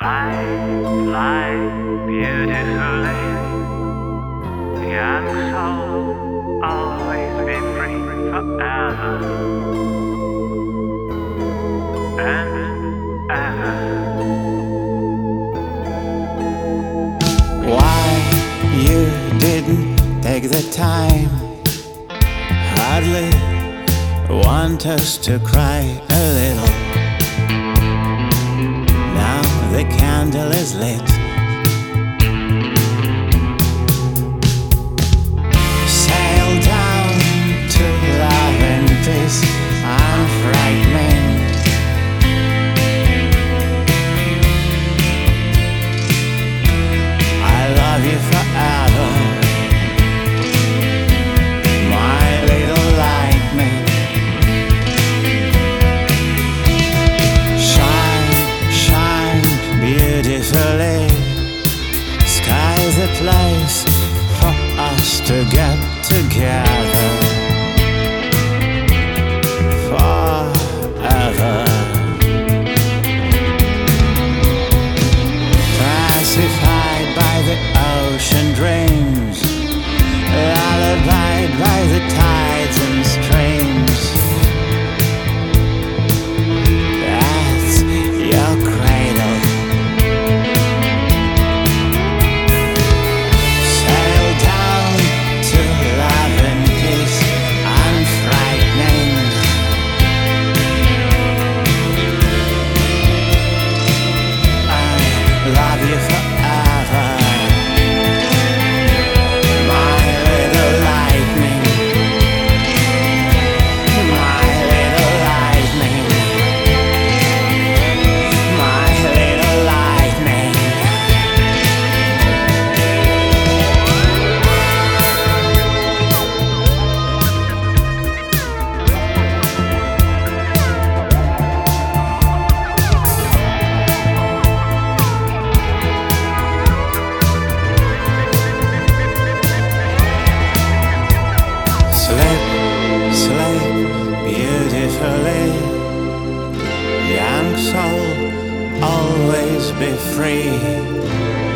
Fly beautifully, young soul, always be free forever and ever. Why you didn't take the time? Hardly want us to cry a little. Now the candle is lit. Sail down to love and peace, unfrightening. I love you forever, my little lightning. Shine, shine beautifully. Sky's a place for us to get together forever. Pacified by the ocean dreams, lullabied by the tides and streams. That's your cradle. Sail down to love and peace, unfrightening. I love you forever, my little lightning, my little lightning, my little lightning. Sleep, sleep beautifully, young soul, always be free.